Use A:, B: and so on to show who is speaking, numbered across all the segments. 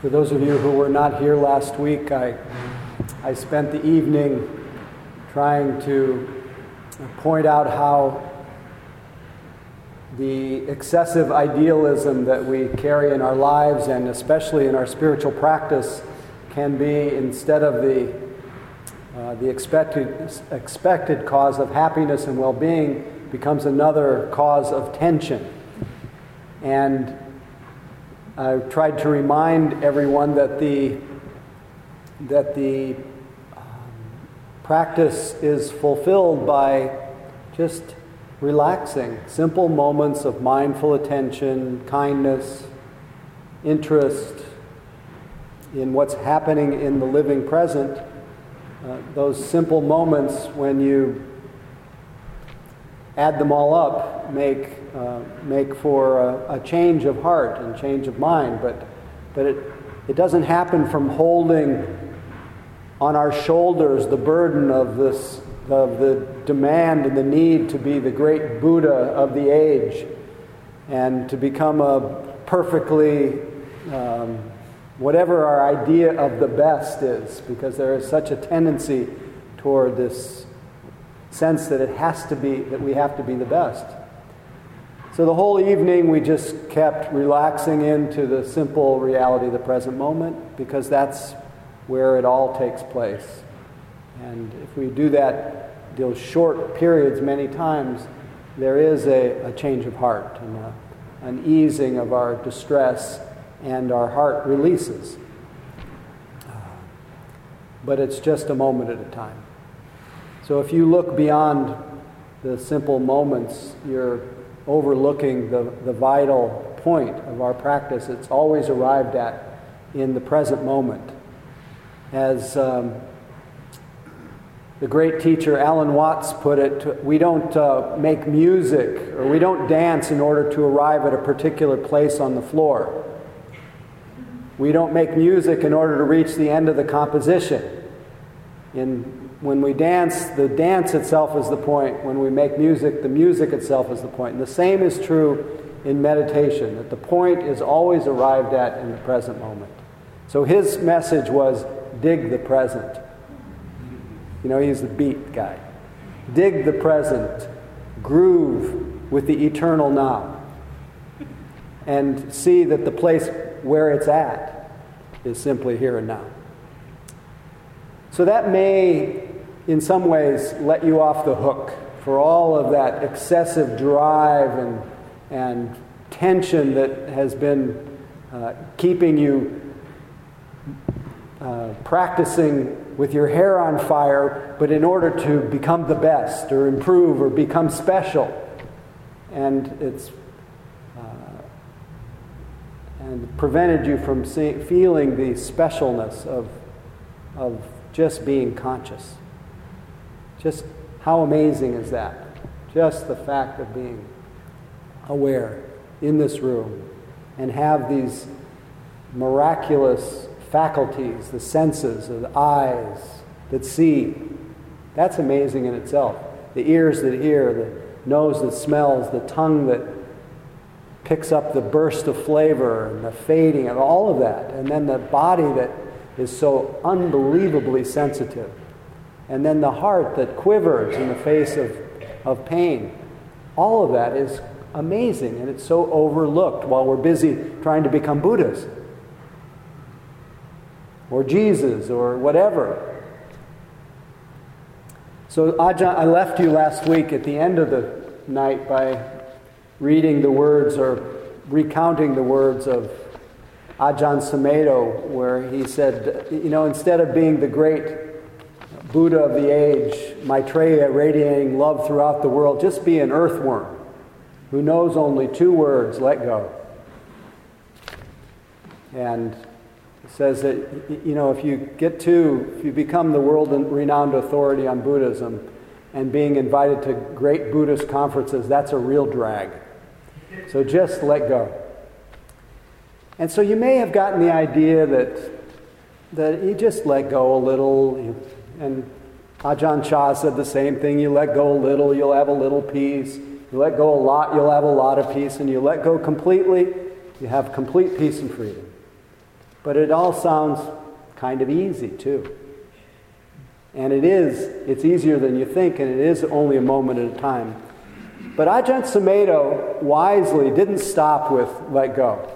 A: For those of you who were not here last week, I spent the evening trying to point out how the excessive idealism that we carry in our lives, and especially in our spiritual practice, can be, instead of the expected cause of happiness and well-being, becomes another cause of tension. And I tried to remind everyone that the practice is fulfilled by just relaxing, simple moments of mindful attention, kindness, interest in what's happening in the living present. Those simple moments, when you add them all up, make for a change of heart and change of mind. But it doesn't happen from holding on our shoulders the burden of the demand and the need to be the great Buddha of the age and to become a perfectly whatever our idea of the best is, because there is such a tendency toward this sense that we have to be the best. So the whole evening we just kept relaxing into the simple reality of the present moment, because that's where it all takes place. And if we do that, those short periods many times, there is a change of heart and an easing of our distress, and our heart releases. But it's just a moment at a time. So if you look beyond the simple moments, you're overlooking the vital point of our practice. It's always arrived at in the present moment. As the great teacher Alan Watts put it, we don't make music or we don't dance in order to arrive at a particular place on the floor. We don't make music in order to reach the end of the composition. When we dance, the dance itself is the point. When we make music, the music itself is the point. And the same is true in meditation, that the point is always arrived at in the present moment. So his message was, dig the present. You know, he's the beat guy. Dig the present. Groove with the eternal now. And see that the place where it's at is simply here and now. So that may, in some ways, let you off the hook for all of that excessive drive and tension that has been keeping you practicing with your hair on fire, but in order to become the best or improve or become special. And it's and prevented you from feeling the specialness of just being conscious. Just how amazing is that? Just the fact of being aware in this room and have these miraculous faculties, the senses, the eyes that see. That's amazing in itself. The ears that hear, the nose that smells, the tongue that picks up the burst of flavor and the fading and all of that. And then the body that is so unbelievably sensitive. And then the heart that quivers in the face of pain. All of that is amazing, and it's so overlooked while we're busy trying to become Buddhas or Jesus or whatever. So Ajahn, I left you last week at the end of the night by reading the words or recounting the words of Ajahn Sumedho, where he said, you know, instead of being the great Buddha of the age, Maitreya radiating love throughout the world, just be an earthworm who knows only 2 words, let go. And it says that, you know, if you become the world-renowned authority on Buddhism and being invited to great Buddhist conferences, that's a real drag. So just let go. And so you may have gotten the idea that you just let go a little. And Ajahn Chah said the same thing. You let go a little, you'll have a little peace. You let go a lot, you'll have a lot of peace. And you let go completely, you have complete peace and freedom. But it all sounds kind of easy too. And it's easier than you think, and it is only a moment at a time. But Ajahn Sumedho wisely didn't stop with let go.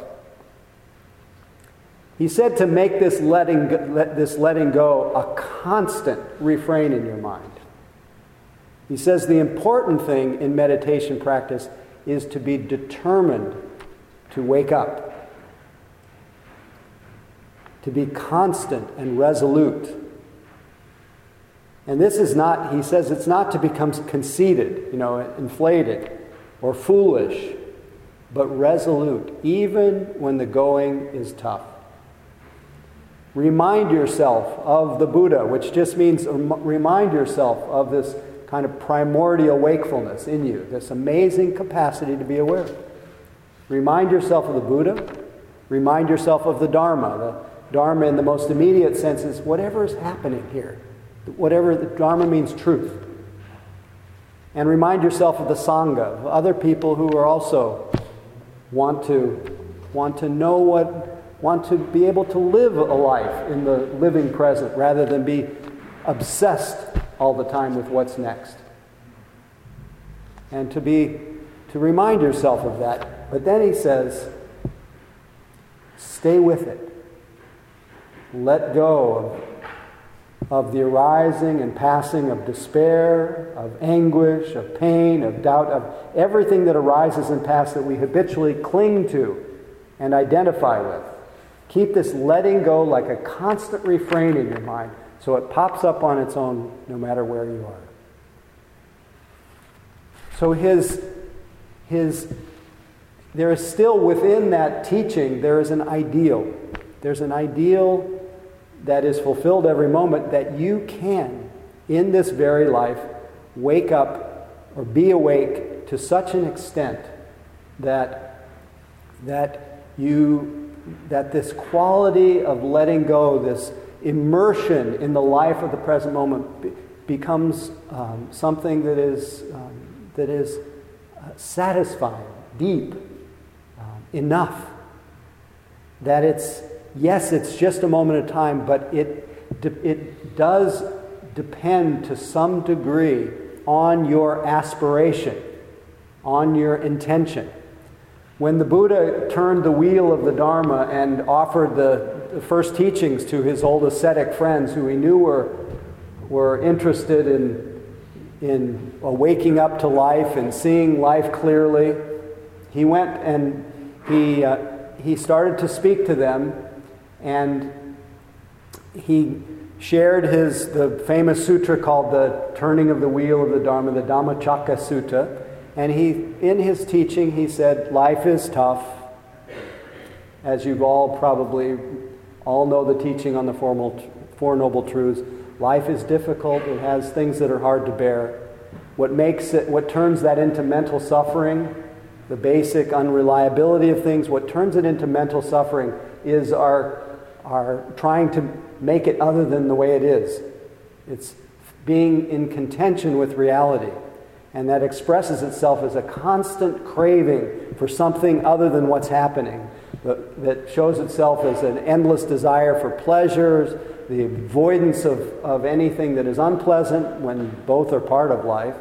A: He said to make this letting go a constant refrain in your mind. He says the important thing in meditation practice is to be determined to wake up, to be constant and resolute. And this is not, he says, it's not to become conceited, inflated or foolish, but resolute, even when the going is tough. Remind yourself of the Buddha, which just means remind yourself of this kind of primordial wakefulness in you, this amazing capacity to be aware. Remind yourself of the Buddha. Remind yourself of the Dharma. The Dharma in the most immediate sense is whatever is happening here. Whatever the Dharma means truth. And remind yourself of the Sangha, of other people who are also want to know want to be able to live a life in the living present rather than be obsessed all the time with what's next. And to remind yourself of that. But then he says, stay with it. Let go of the arising and passing of despair, of anguish, of pain, of doubt, of everything that arises and passes that we habitually cling to and identify with. Keep this letting go like a constant refrain in your mind so it pops up on its own no matter where you are. So there is still within that teaching, there is an ideal. There's an ideal that is fulfilled every moment that you can, in this very life, wake up or be awake to such an extent that this quality of letting go, this immersion in the life of the present moment becomes something that is satisfying, deep, enough. That it's just a moment of time, but it does depend to some degree on your aspiration, on your intention. When the Buddha turned the wheel of the Dharma and offered the first teachings to his old ascetic friends who he knew were interested in waking up to life and seeing life clearly, he went and he started to speak to them, and he shared the famous sutra called the Turning of the Wheel of the Dharma, the Dhammacakka Sutta. And in his teaching, he said, life is tough. As you've all probably know the teaching on the Four Noble Truths. Life is difficult. It has things that are hard to bear. What turns that into mental suffering, the basic unreliability of things, what turns it into mental suffering is our trying to make it other than the way it is. It's being in contention with reality. And that expresses itself as a constant craving for something other than what's happening. That shows itself as an endless desire for pleasures, the avoidance of anything that is unpleasant when both are part of life,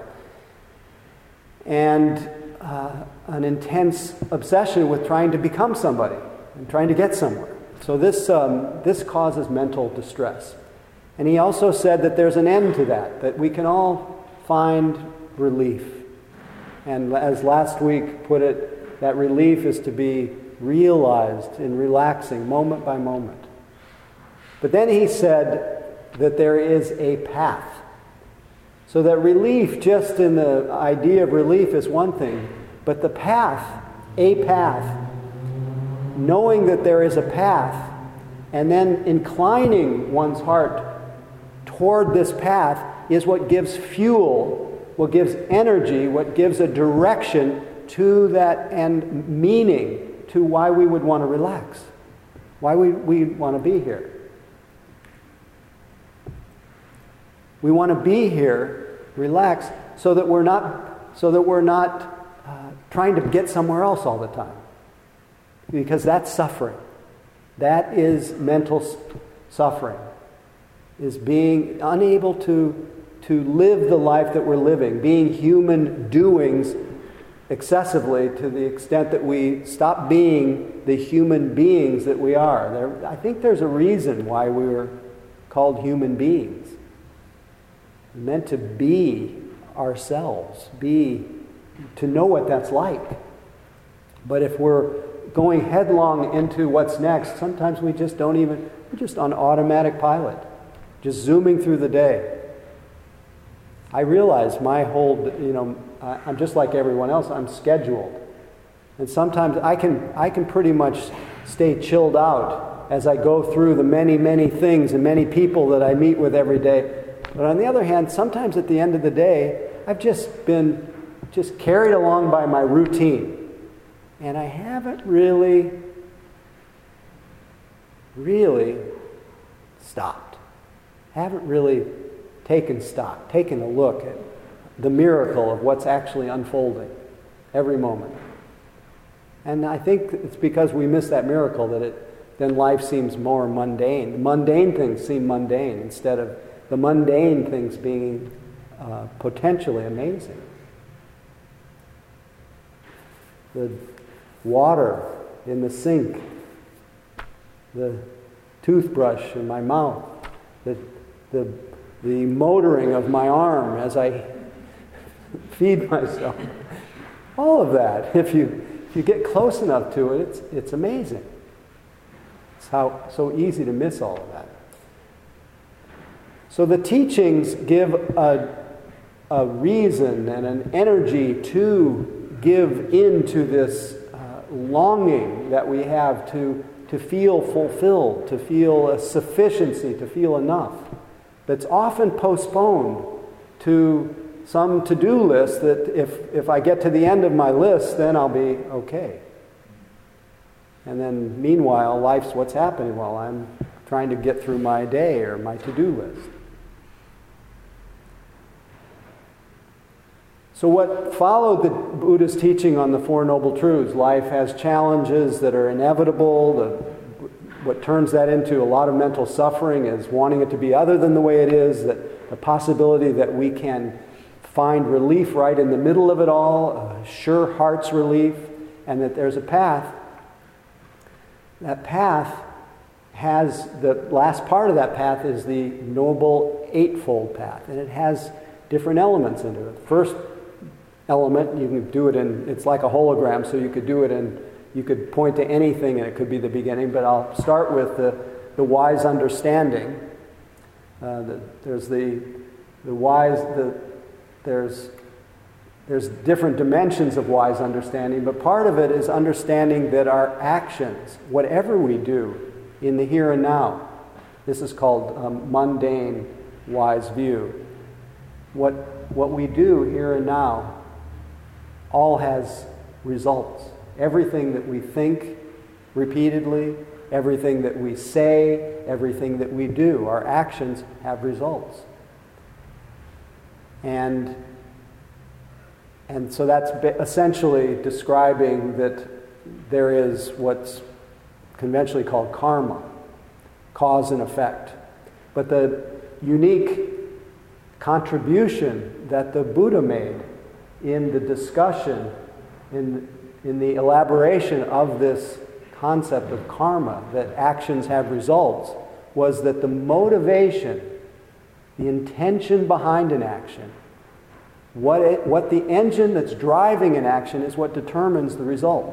A: and an intense obsession with trying to become somebody and trying to get somewhere. So this causes mental distress. And he also said that there's an end to that we can all find relief. And as last week put it, that relief is to be realized in relaxing moment by moment. But then he said that there is a path. So that relief, just in the idea of relief, is one thing, but the path, a path, knowing that there is a path, and then inclining one's heart toward this path is what gives fuel, what gives energy, what gives a direction to that and meaning to why we would want to relax, why we want to be here. We want to be here, relaxed, so that we're not trying to get somewhere else all the time, because that's suffering. That is mental suffering, is being unable to live the life that we're living, being human doings excessively to the extent that we stop being the human beings that we are. I think there's a reason why we were called human beings. We're meant to be ourselves, to know what that's like. But if we're going headlong into what's next, sometimes we're just on automatic pilot, just zooming through the day. I realize my whole, I'm just like everyone else, I'm scheduled. And sometimes I can pretty much stay chilled out as I go through the many, many things and many people that I meet with every day. But on the other hand, sometimes at the end of the day, I've just been carried along by my routine. And I haven't really stopped. Haven't really taken stock, taken a look at the miracle of what's actually unfolding every moment. And I think it's because we miss that miracle then life seems more mundane. The mundane things seem mundane instead of the mundane things being potentially amazing. The water in the sink, the toothbrush in my mouth, the motoring of my arm as I feed myself. All of that, if you get close enough to it, it's amazing. It's so easy to miss all of that. So the teachings give a reason and an energy to give into this longing that we have to feel fulfilled, to feel a sufficiency, to feel enough. That's often postponed to some to-do list that if I get to the end of my list, then I'll be okay. And then meanwhile, life's what's happening while I'm trying to get through my day or my to-do list. So what followed the Buddha's teaching on the Four Noble Truths, life has challenges that are inevitable. What turns that into a lot of mental suffering is wanting it to be other than the way it is, that the possibility that we can find relief right in the middle of it all, a sure heart's relief, and that there's a path. That path has, the last part of that path is the Noble Eightfold Path, and it has different elements into it. First element, you can do it it's like a hologram, so you could do it you could point to anything and it could be the beginning, but I'll start with the wise understanding. There's different dimensions of wise understanding, but part of it is understanding that our actions, whatever we do in the here and now, this is called mundane wise view. What we do here and now all has results. Everything that we think repeatedly, everything that we say, everything that we do, our actions have results. And so that's essentially describing that there is what's conventionally called karma, cause and effect. But the unique contribution that the Buddha made in the discussion, in the elaboration of this concept of karma, that actions have results, was that the motivation, the intention behind an action, what the engine that's driving an action is what determines the result.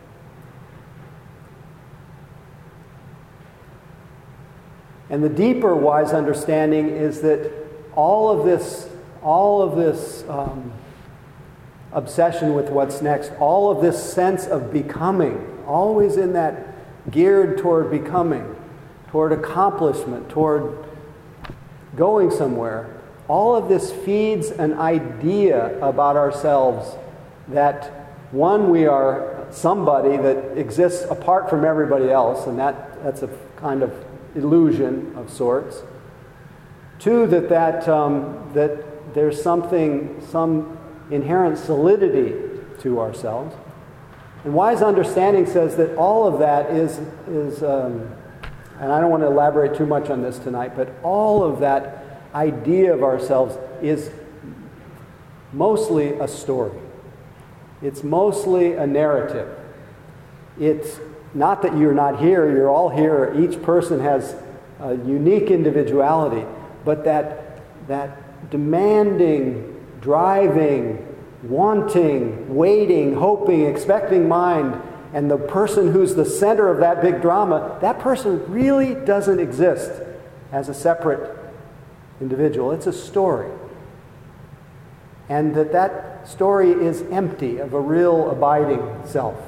A: And the deeper wise understanding is that all of this obsession with what's next, all of this sense of becoming, always in that geared toward becoming, toward accomplishment, toward going somewhere, all of this feeds an idea about ourselves that, one, we are somebody that exists apart from everybody else, and that's a kind of illusion of sorts. Two, that there's some inherent solidity to ourselves. And wise understanding says that all of that is and I don't want to elaborate too much on this tonight, but all of that idea of ourselves is mostly a story. It's mostly a narrative. It's not that you're not here, you're all here. Each person has a unique individuality, but that demanding, driving, wanting, waiting, hoping, expecting mind, and the person who's the center of that big drama, that person really doesn't exist as a separate individual. It's a story. And that story is empty of a real abiding self.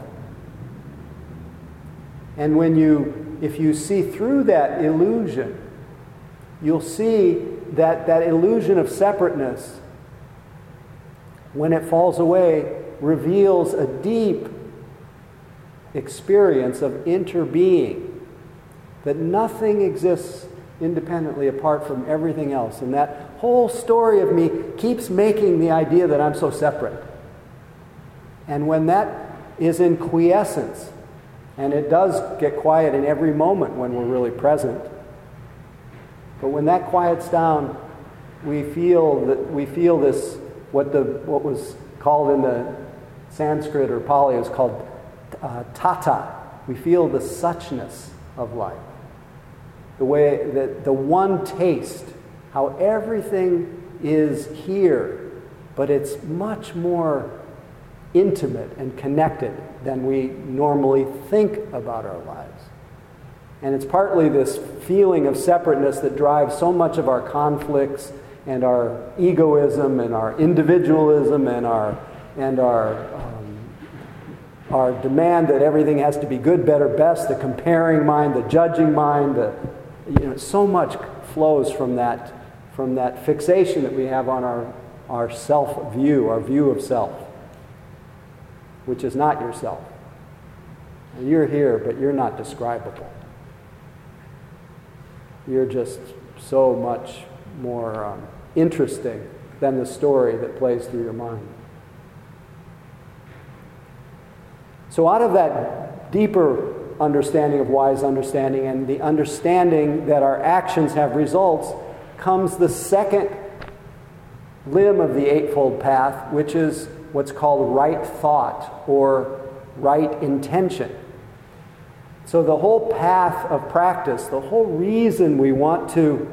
A: And if you see through that illusion, you'll see that illusion of separateness, when it falls away, reveals a deep experience of interbeing, that nothing exists independently apart from everything else. And that whole story of me keeps making the idea that I'm so separate. And when that is in quiescence, and it does get quiet in every moment when we're really present, but when that quiets down, we feel this, what was called in the Sanskrit or Pali is called tata. We feel the suchness of life. The way that the one taste, how everything is here, but it's much more intimate and connected than we normally think about our lives. And it's partly this feeling of separateness that drives so much of our conflicts and our egoism and our individualism and our demand that everything has to be good, better, best, the comparing mind, the judging mind, so much flows from that fixation that we have on our self-view, our view of self, which is not yourself. And you're here, but you're not describable. You're just so much more interesting than the story that plays through your mind. So out of that deeper understanding of wise understanding and the understanding that our actions have results comes the second limb of the Eightfold Path, which is what's called right thought or right intention. So the whole path of practice, the whole reason we want to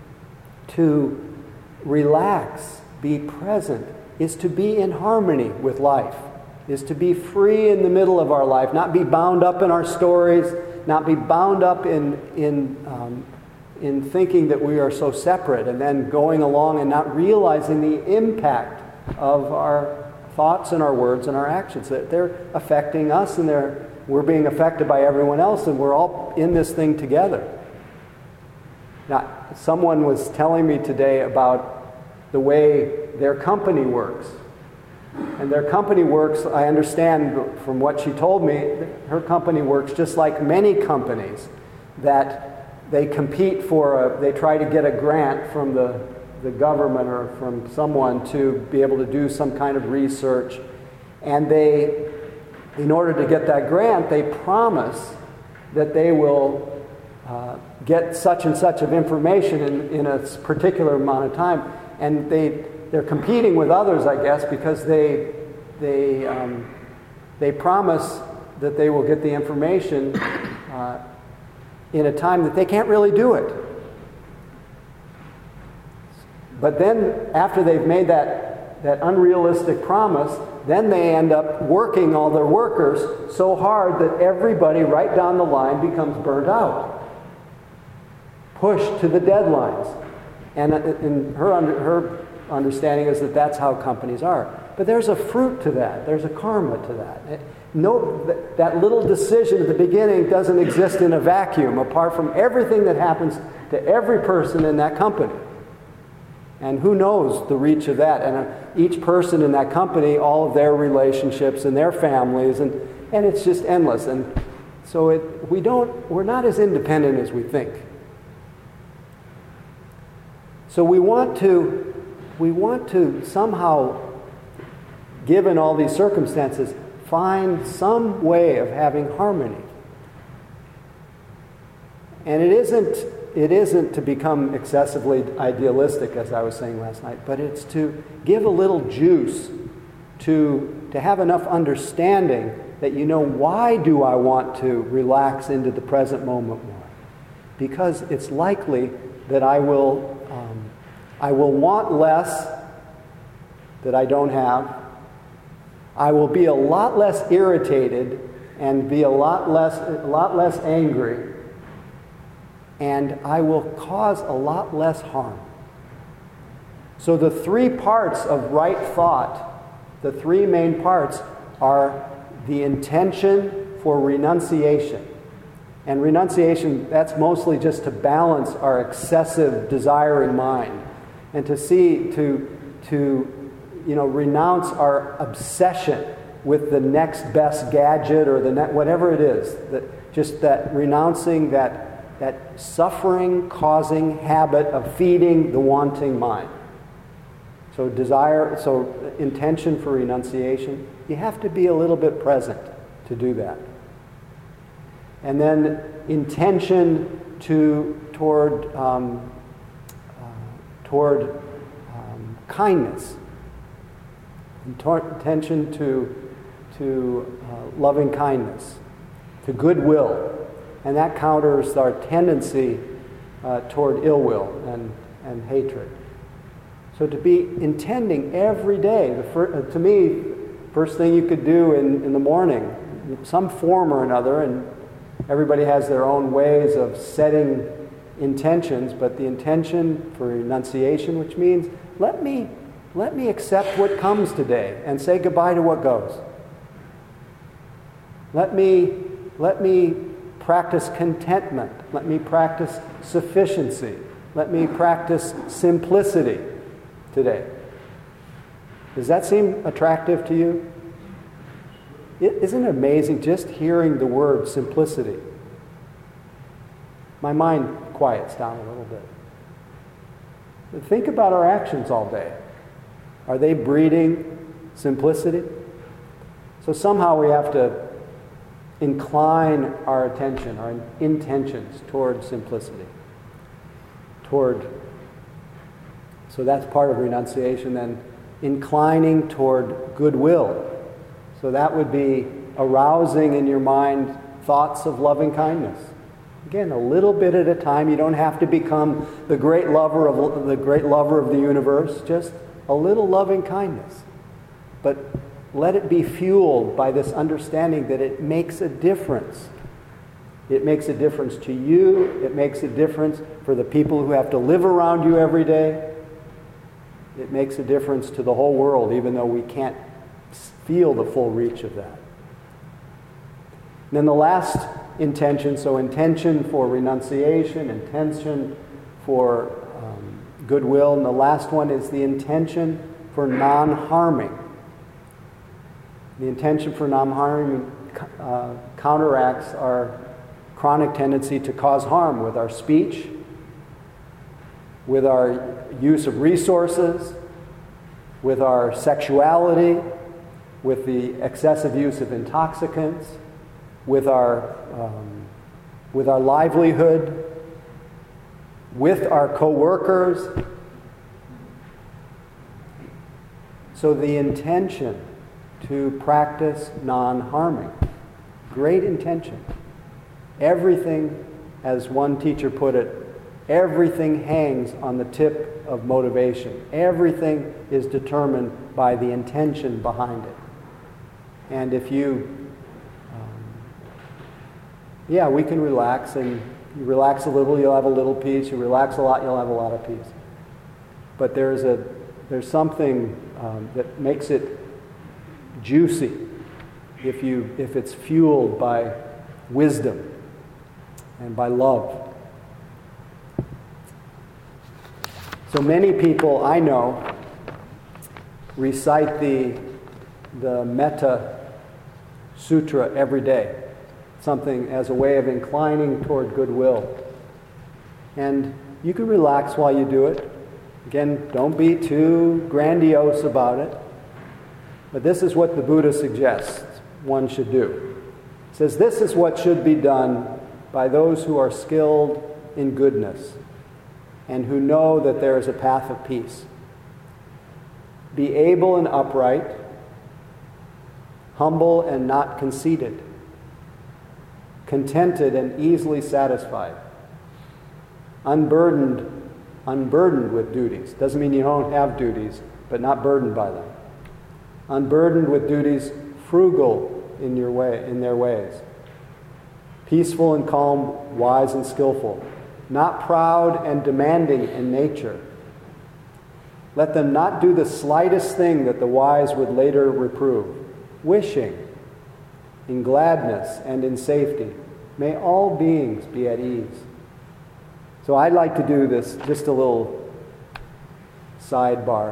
A: relax, be present, is to be in harmony with life, is to be free in the middle of our life, not be bound up in our stories, not be bound up in thinking that we are so separate and then going along and not realizing the impact of our thoughts and our words and our actions, that they're affecting us and we're being affected by everyone else, and we're all in this thing together. Now, someone was telling me today about the way their company works. And their company works, I understand from what she told me, her company works just like many companies, that they compete they try to get a grant from the government or from someone to be able to do some kind of research. And in order to get that grant, they promise that they will get such and such of information in a particular amount of time. And they're competing with others, I guess, because they promise that they will get the information in a time that they can't really do it. But then, after they've made that unrealistic promise, then they end up working all their workers so hard that everybody right down the line becomes burnt out, pushed to the deadlines. And her understanding is that that's how companies are. But there's a fruit to that. There's a karma to that. That little decision at the beginning doesn't exist in a vacuum apart from everything that happens to every person in that company. And who knows the reach of that? And each person in that company, all of their relationships and their families, and it's just endless. And so we're not as independent as we think. So we want to somehow, given all these circumstances, find some way of having harmony. And it isn't to become excessively idealistic, as I was saying last night, but it's to give a little juice, to have enough understanding that you know, why do I want to relax into the present moment more? Because it's likely that I will want less that I don't have. I will be a lot less irritated and be a lot less angry, and I will cause a lot less harm. So the three parts of right thought, the three main parts, are the intention for renunciation. And renunciation, that's mostly just to balance our excessive desiring mind and to renounce our obsession with the next best gadget or whatever it is. That renouncing that suffering-causing habit of feeding the wanting mind. So intention for renunciation, you have to be a little bit present to do that. And then intention toward kindness, intention to loving kindness, to goodwill, and that counters our tendency toward ill will and hatred. So to be intending every day, to me, first thing you could do in the morning, some form or another, and everybody has their own ways of setting intentions, but the intention for renunciation, which means let me accept what comes today and say goodbye to what goes. Let me practice contentment. Let me practice sufficiency. Let me practice simplicity today. Does that seem attractive to you? Isn't it amazing just hearing the word simplicity? My mind quiets down a little bit. But think about our actions all day. Are they breeding simplicity? So somehow we have to incline our attention, our intentions toward simplicity. So that's part of renunciation, then inclining toward goodwill. So that would be arousing in your mind thoughts of loving kindness. Again, a little bit at a time. You don't have to become the great lover of the universe. Just a little loving kindness. But let it be fueled by this understanding that it makes a difference. It makes a difference to you. It makes a difference for the people who have to live around you every day. It makes a difference to the whole world, even though we can't feel the full reach of that. And then the last intention, so intention for renunciation, intention for goodwill, and the last one is the intention for non-harming. The intention for non-harming counteracts our chronic tendency to cause harm with our speech, with our use of resources, with our sexuality, with the excessive use of intoxicants, with our livelihood, with our co-workers. So the intention to practice non-harming, great intention. Everything, as one teacher put it, everything hangs on the tip of motivation. Everything is determined by the intention behind it. And if we can relax, and you relax a little, you'll have a little peace. You relax a lot, you'll have a lot of peace. But there's something that makes it juicy if it's fueled by wisdom and by love. So many people I know recite the Metta Sutra every day, something as a way of inclining toward goodwill. And you can relax while you do it. Again, don't be too grandiose about it. But this is what the Buddha suggests. one should do. It says, this is what should be done by those who are skilled in goodness and who know that there is a path of peace. Be able and upright, humble and not conceited, contented and easily satisfied, unburdened with duties. Doesn't mean you don't have duties, but not burdened by them. Unburdened with duties, frugal in their ways, peaceful and calm, wise and skillful, not proud and demanding in nature. Let them not do the slightest thing that the wise would later reprove, wishing in gladness and in safety. May all beings be at ease. So I'd like to do this, just a little sidebar.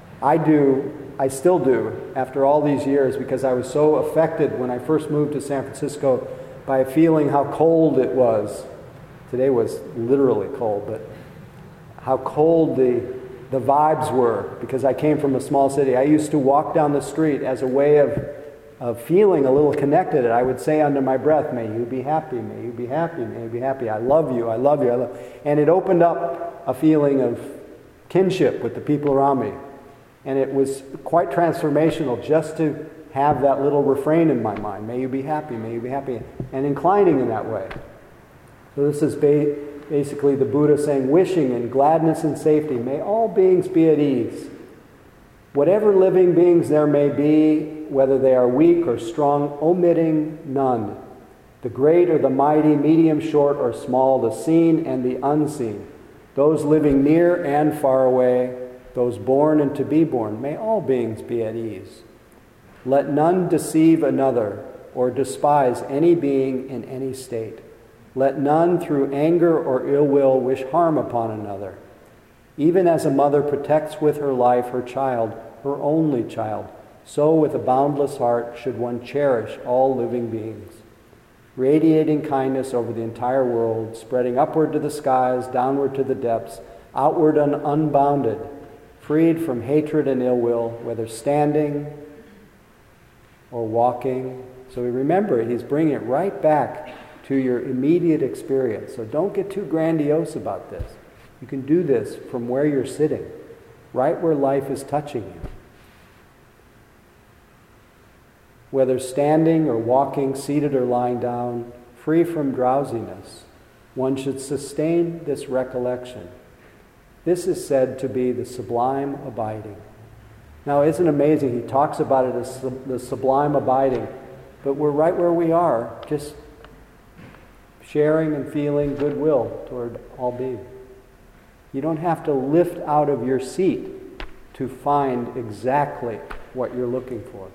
A: I still do, after all these years, because I was so affected when I first moved to San Francisco by feeling how cold it was. Today was literally cold, but how cold the vibes were, because I came from a small city. I used to walk down the street as a way of feeling a little connected. I would say under my breath, may you be happy, may you be happy, may you be happy. I love you, I love you, I love you. And it opened up a feeling of kinship with the people around me. And it was quite transformational just to have that little refrain in my mind, may you be happy, may you be happy, and inclining in that way. So this is basically the Buddha saying, wishing in gladness and safety, may all beings be at ease. Whatever living beings there may be, whether they are weak or strong, omitting none. The great or the mighty, medium, short, or small, the seen and the unseen, those living near and far away, those born and to be born, may all beings be at ease. Let none deceive another or despise any being in any state. Let none through anger or ill will wish harm upon another. Even as a mother protects with her life her child, her only child, so with a boundless heart should one cherish all living beings, radiating kindness over the entire world, spreading upward to the skies, downward to the depths, outward and unbounded, freed from hatred and ill will, whether standing or walking. So we remember, he's bringing it right back to your immediate experience. So don't get too grandiose about this. You can do this from where you're sitting, right where life is touching you. Whether standing or walking, seated or lying down, free from drowsiness, one should sustain this recollection. This is said to be the sublime abiding. Now, isn't it amazing? He talks about it as the sublime abiding, but we're right where we are, just sharing and feeling goodwill toward all beings. You don't have to lift out of your seat to find exactly what you're looking for.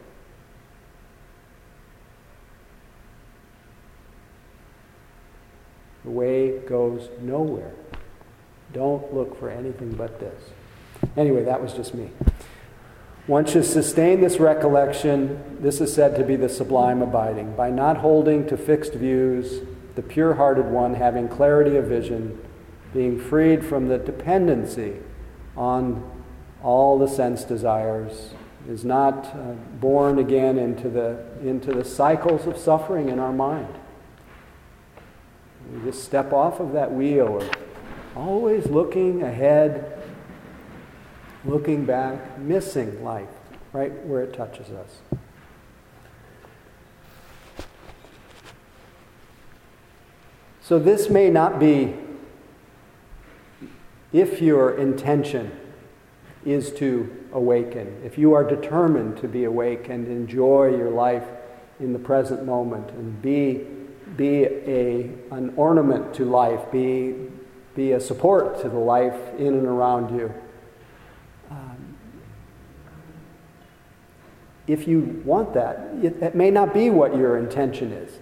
A: The way goes nowhere. Don't look for anything but this. Anyway, that was just me. One should sustain this recollection. This is said to be the sublime abiding. By not holding to fixed views, the pure-hearted one having clarity of vision, being freed from the dependency on all the sense desires, is not born again into the cycles of suffering in our mind. We just step off of that wheel of always looking ahead, looking back, missing life right where it touches us. So this may not be, if your intention is to awaken, if you are determined to be awake and enjoy your life in the present moment and be an ornament to life, be a support to the life in and around you. If you want that, that may not be what your intention is.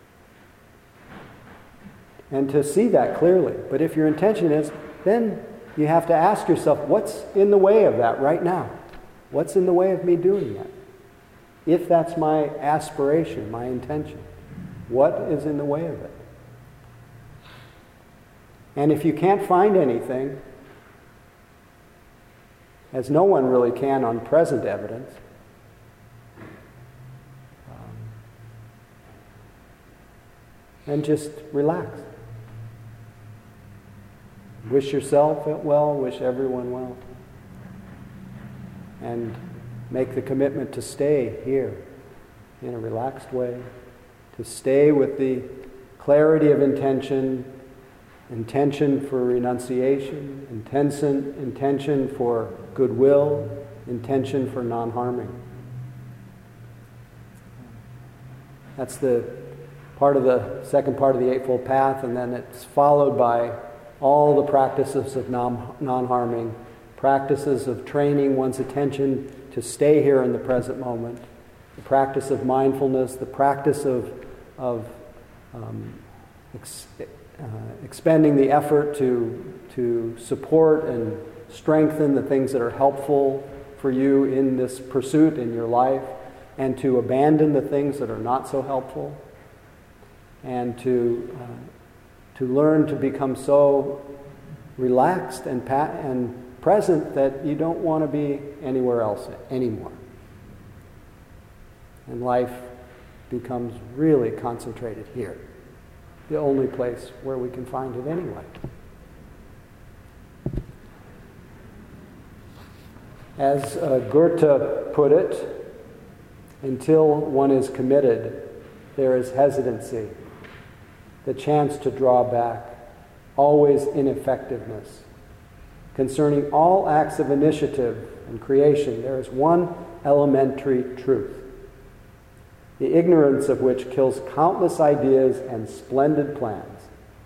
A: And to see that clearly. But if your intention is, then you have to ask yourself, what's in the way of that right now? What's in the way of me doing that? If that's my aspiration, my intention, what is in the way of it? And if you can't find anything, as no one really can on present evidence, and just relax. Wish yourself well, wish everyone well. And make the commitment to stay here in a relaxed way, to stay with the clarity of intention for renunciation, intention for goodwill, intention for non-harming. That's the second part of the Eightfold Path, and then it's followed by all the practices of non-harming, practices of training one's attention to stay here in the present moment, the practice of mindfulness, the practice of expending the effort to support and strengthen the things that are helpful for you in this pursuit in your life, and to abandon the things that are not so helpful, and to learn to become so relaxed and present that you don't want to be anywhere else anymore. And life becomes really concentrated here, the only place where we can find it anyway. As Goethe put it, until one is committed, there is hesitancy, the chance to draw back, always ineffectiveness. Concerning all acts of initiative and creation, there is one elementary truth, the ignorance of which kills countless ideas and splendid plans.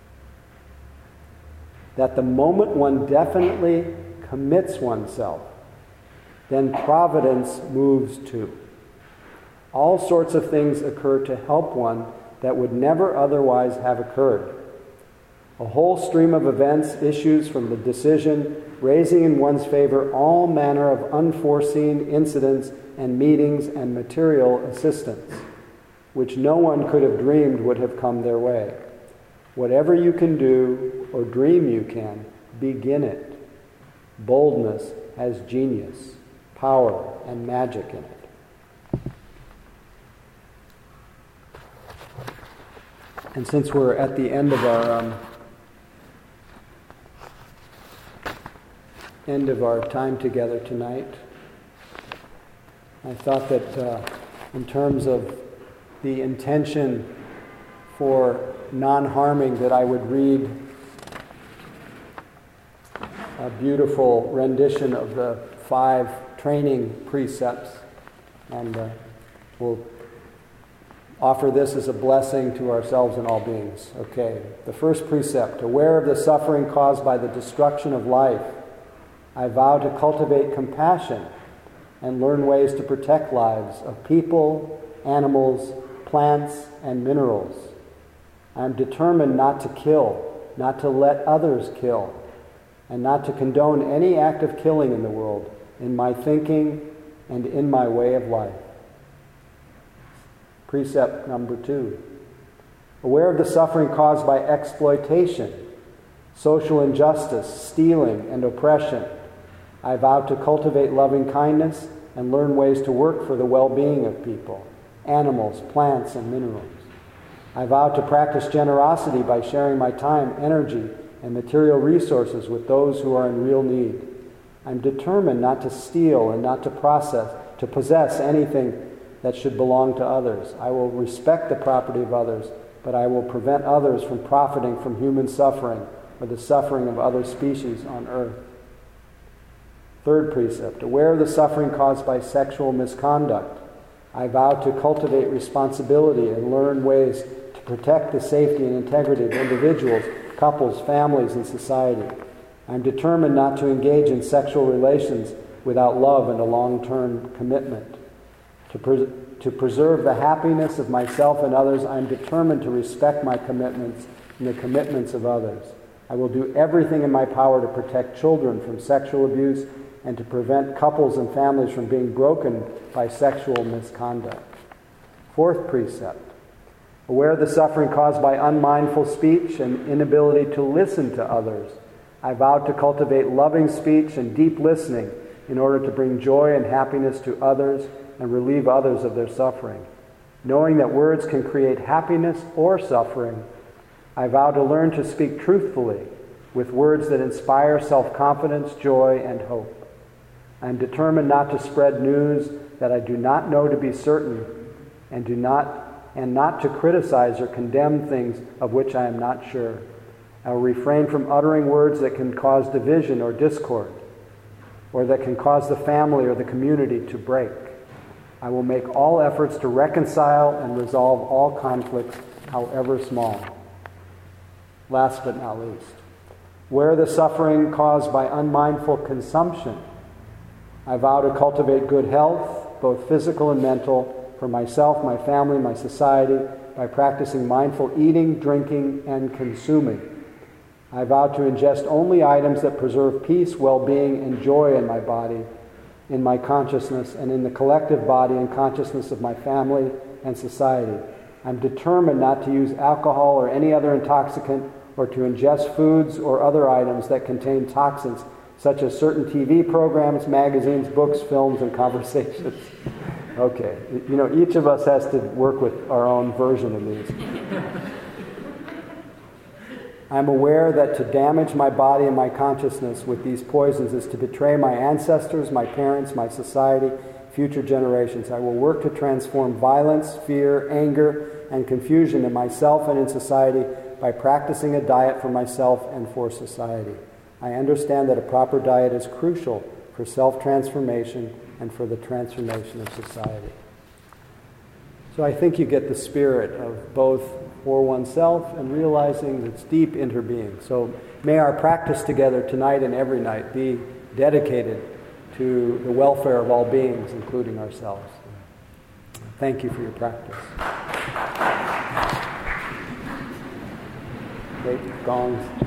A: That the moment one definitely commits oneself, then providence moves too. All sorts of things occur to help one that would never otherwise have occurred. A whole stream of events issues from the decision, raising in one's favor all manner of unforeseen incidents and meetings and material assistance, which no one could have dreamed would have come their way. Whatever you can do or dream you can, begin it. Boldness has genius, power, and magic in it. And since we're at the end of our time together tonight, I thought that in terms of the intention for non-harming, that I would read a beautiful rendition of the 5 training precepts, and we'll offer this as a blessing to ourselves and all beings. Okay, the first precept: aware of the suffering caused by the destruction of life, I vow to cultivate compassion and learn ways to protect lives of people, animals, plants, and minerals. I am determined not to kill, not to let others kill, and not to condone any act of killing in the world, in my thinking and in my way of life. Precept number 2. Aware of the suffering caused by exploitation, social injustice, stealing, and oppression, I vow to cultivate loving kindness and learn ways to work for the well-being of people, animals, plants, and minerals. I vow to practice generosity by sharing my time, energy, and material resources with those who are in real need. I'm determined not to steal and not to possess anything that should belong to others. I will respect the property of others, but I will prevent others from profiting from human suffering or the suffering of other species on earth. Third precept: aware of the suffering caused by sexual misconduct, I vow to cultivate responsibility and learn ways to protect the safety and integrity of individuals, couples, families, and society. I'm determined not to engage in sexual relations without love and a long-term commitment. To preserve the happiness of myself and others, I am determined to respect my commitments and the commitments of others. I will do everything in my power to protect children from sexual abuse and to prevent couples and families from being broken by sexual misconduct. Fourth precept: aware of the suffering caused by unmindful speech and inability to listen to others, I vow to cultivate loving speech and deep listening in order to bring joy and happiness to others and relieve others of their suffering. Knowing that words can create happiness or suffering, I vow to learn to speak truthfully with words that inspire self-confidence, joy, and hope. I am determined not to spread news that I do not know to be certain, and not to criticize or condemn things of which I am not sure. I will refrain from uttering words that can cause division or discord, or that can cause the family or the community to break. I will make all efforts to reconcile and resolve all conflicts, however small. Last but not least, where the suffering caused by unmindful consumption, I vow to cultivate good health, both physical and mental, for myself, my family, my society, by practicing mindful eating, drinking, and consuming. I vow to ingest only items that preserve peace, well-being, and joy in my body, in my consciousness, and in the collective body and consciousness of my family and society. I'm determined not to use alcohol or any other intoxicant, or to ingest foods or other items that contain toxins, such as certain TV programs, magazines, books, films, and conversations. Okay, each of us has to work with our own version of these. I'm aware that to damage my body and my consciousness with these poisons is to betray my ancestors, my parents, my society, future generations. I will work to transform violence, fear, anger, and confusion in myself and in society by practicing a diet for myself and for society. I understand that a proper diet is crucial for self-transformation and for the transformation of society. So I think you get the spirit of both for oneself and realizing its deep interbeing. So may our practice together tonight and every night be dedicated to the welfare of all beings, including ourselves. Thank you for your practice. Great gongs.